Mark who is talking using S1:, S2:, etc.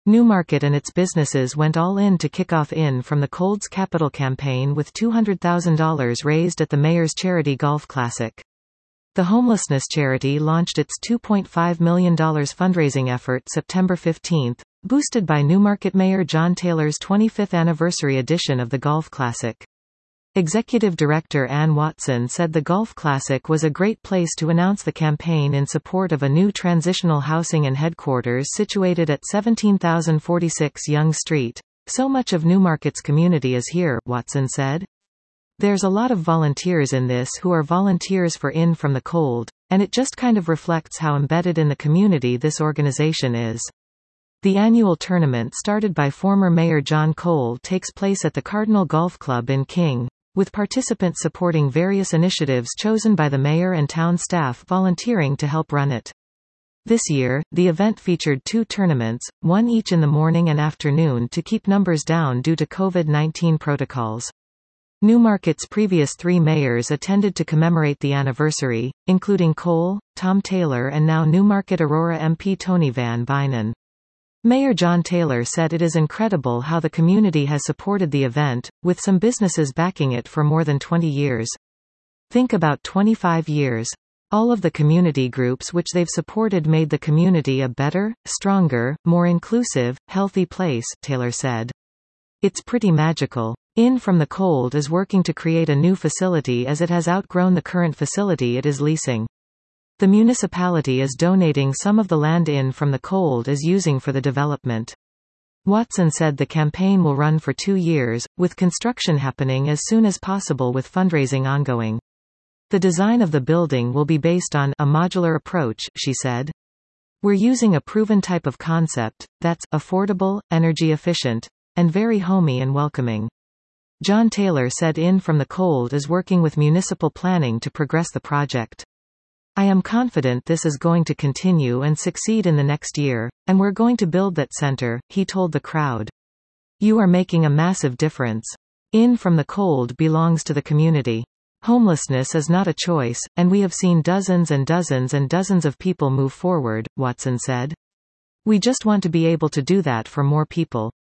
S1: Newmarket and its businesses went all in to kick off In from the Cold's capital campaign with $200,000 raised at the Mayor's Charity Golf Classic. The homelessness charity launched its $2.5 million fundraising effort September 15, boosted by Newmarket Mayor John Taylor's 25th anniversary edition of the Golf Classic. Executive Director Ann Watson said the Golf Classic was a great place to announce the campaign in support of a new transitional housing and headquarters situated at 17,046 Yonge Street. "So much of Newmarket's community is here," Watson said. "There's a lot of volunteers in this who are volunteers for In from the Cold, and it just kind of reflects how embedded in the community this organization is." The annual tournament, started by former Mayor John Cole, takes place at the Cardinal Golf Club in King, with participants supporting various initiatives chosen by the mayor and town staff volunteering to help run it. This year, the event featured 2 tournaments, one each in the morning and afternoon to keep numbers down due to COVID-19 protocols. Newmarket's previous 3 mayors attended to commemorate the anniversary, including Cole, Tom Taylor and now Newmarket Aurora MP Tony Van Bynen. Mayor John Taylor said it is incredible how the community has supported the event, with some businesses backing it for more than 20 years. "Think about 25 years. All of the community groups which they've supported made the community a better, stronger, more inclusive, healthy place," Taylor said. "It's pretty magical. In from the Cold is working to create a new facility as it has outgrown the current facility it is leasing. The municipality is donating some of the land In from the Cold is using for the development." Watson said the campaign will run for 2 years, with construction happening as soon as possible with fundraising ongoing. "The design of the building will be based on a modular approach," she said. "We're using a proven type of concept that's affordable, energy efficient, and very homey and welcoming." John Taylor said In from the Cold is working with municipal planning to progress the project. "I am confident this is going to continue and succeed in the next year, and we're going to build that center," he told the crowd. "You are making a massive difference. In from the Cold belongs to the community. Homelessness is not a choice, and we have seen dozens and dozens and dozens of people move forward," Watson said. "We just want to be able to do that for more people."